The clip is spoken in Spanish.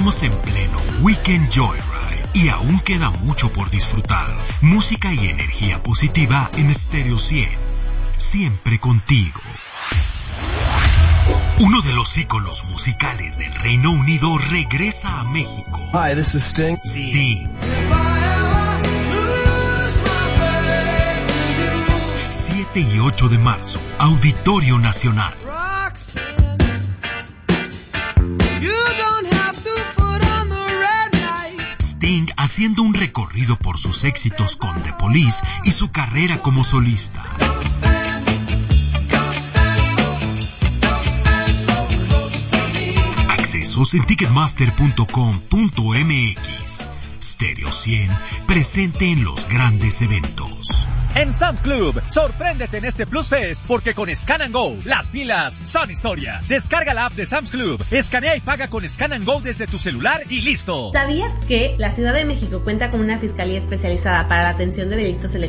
Estamos en pleno Weekend Joyride y aún queda mucho por disfrutar. Música y energía positiva en Stereo 100. Siempre contigo. Uno de los íconos musicales del Reino Unido regresa a México. Hi, this is Sting. Sting. 7 y 8 de marzo, Auditorio Nacional. Sting haciendo un recorrido por sus éxitos con The Police y su carrera como solista. Accesos en ticketmaster.com.mx. Stereo 100, presente en los grandes eventos. En Sam's Club, sorpréndete en este Plus Fest, porque con Scan and Go, las pilas son historia. Descarga la app de Sam's Club, escanea y paga con Scan and Go desde tu celular y listo. ¿Sabías que la Ciudad de México cuenta con una fiscalía especializada para la atención de delitos electrónicos